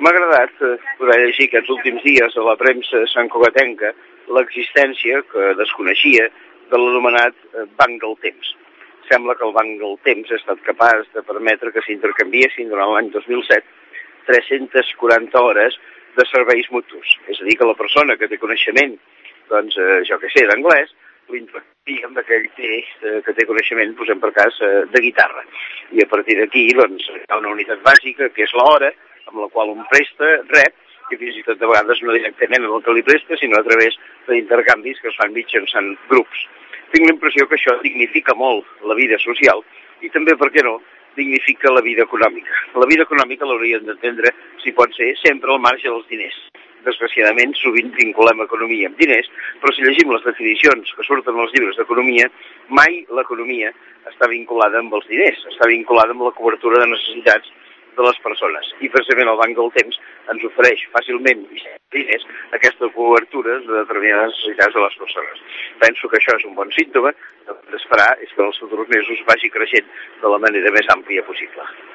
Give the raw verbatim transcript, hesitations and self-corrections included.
M'ha agradat eh, poder llegir aquests últims dies a la premsa santcugatenca l'existència, que desconeixia, de l'anomenat eh, Banc del Temps. Sembla que el Banc del Temps ha estat capaç de permetre que s'intercanviessin durant l'any dos mil set tres-centes quaranta hores de serveis mutus. És a dir, que la persona que té coneixement, doncs, eh, jo què sé, d'anglès, l'intercanvia amb aquell text eh, que té coneixement, posem per cas, eh, de guitarra. I a partir d'aquí, doncs, hi ha una unitat bàsica, que és l'hora, amb la qual un presta, rep, i fins i tot de vegades no directament amb el que li presta, sinó a través d'intercanvis que es fan mitjançant grups. Tinc la impressió que això dignifica molt la vida social i també, per què no, dignifica la vida econòmica. La vida econòmica l'hauríem d'entendre, si pot ser, sempre al marge dels diners. Desgraciadament, sovint vinculem economia amb diners, però si llegim les definicions que surten als llibres d'economia, mai l'economia està vinculada amb els diners, està vinculada amb la cobertura de necessitats de les persones. I precisament el Banc del Temps ens ofereix fàcilment i sense diners aquesta cobertura de determinades necessitats de les persones. Penso que això és un bon símptoma. El que hem d'esperar és que en els futurs mesos vagi creixent de la manera més àmplia possible.